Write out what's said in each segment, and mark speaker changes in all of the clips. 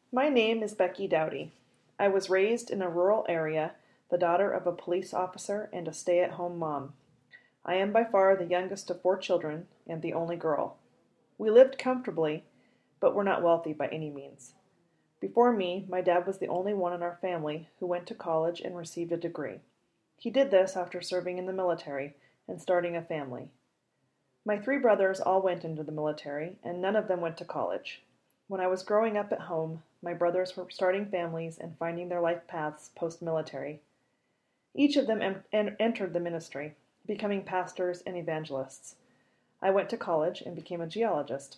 Speaker 1: My name is Becky Dowdy. I was raised in a rural area, the daughter of a police officer and a stay-at-home mom. I am by far the youngest of 4 children and the only girl. We lived comfortably, but were not wealthy by any means. Before me, my dad was the only one in our family who went to college and received a degree. He did this after serving in the military and starting a family. My 3 brothers all went into the military, and none of them went to college. When I was growing up at home, my brothers were starting families and finding their life paths post-military. Each of them entered the ministry, becoming pastors and evangelists. I went to college and became a geologist.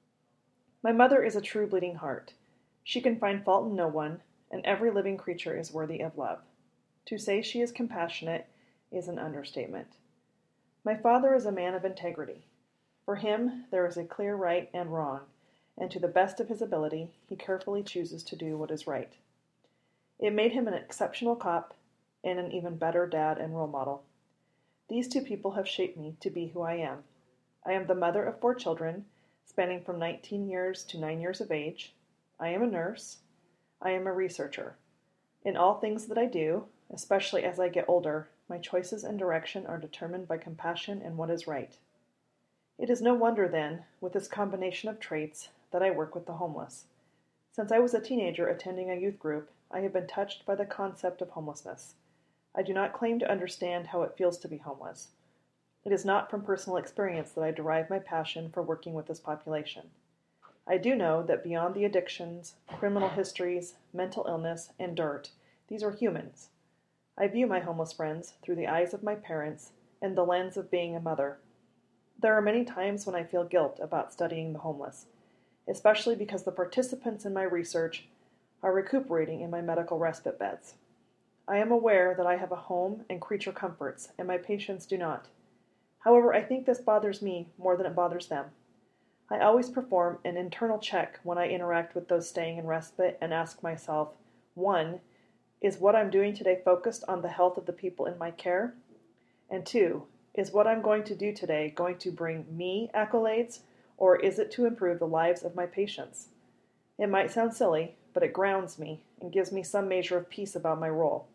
Speaker 1: My mother is a true bleeding heart. She can find fault in no one, and every living creature is worthy of love. To say she is compassionate is an understatement. My father is a man of integrity. For him, there is a clear right and wrong, and to the best of his ability, he carefully chooses to do what is right. It made him an exceptional cop and an even better dad and role model. These 2 people have shaped me to be who I am. I am the mother of 4 children, spanning from 19 years to 9 years of age. I am a nurse. I am a researcher. In all things that I do, especially as I get older, my choices and direction are determined by compassion and what is right. It is no wonder, then, with this combination of traits, that I work with the homeless. Since I was a teenager attending a youth group, I have been touched by the concept of homelessness. I do not claim to understand how it feels to be homeless. It is not from personal experience that I derive my passion for working with this population. I do know that beyond the addictions, criminal histories, mental illness, and dirt, these are humans. I view my homeless friends through the eyes of my parents and the lens of being a mother. There are many times when I feel guilt about studying the homeless, especially because the participants in my research are recuperating in my medical respite beds. I am aware that I have a home and creature comforts, and my patients do not. However, I think this bothers me more than it bothers them. I always perform an internal check when I interact with those staying in respite and ask myself, 1, is what I'm doing today focused on the health of the people in my care? And 2, is what I'm going to do today going to bring me accolades, or is it to improve the lives of my patients? It might sound silly, but it grounds me and gives me some measure of peace about my role.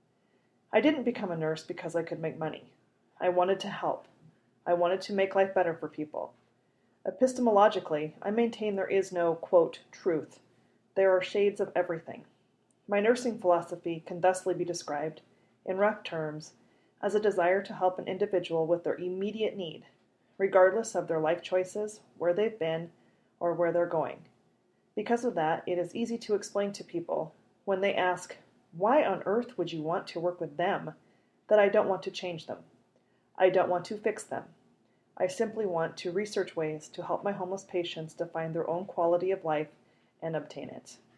Speaker 1: I didn't become a nurse because I could make money. I wanted to help. I wanted to make life better for people. Epistemologically, I maintain there is no, quote, truth. There are shades of everything. My nursing philosophy can thusly be described, in rough terms, as a desire to help an individual with their immediate need, regardless of their life choices, where they've been, or where they're going. Because of that, it is easy to explain to people, when they ask, why on earth would you want to work with them, that I don't want to change them. I don't want to fix them. I simply want to research ways to help my homeless patients define their own quality of life and obtain it.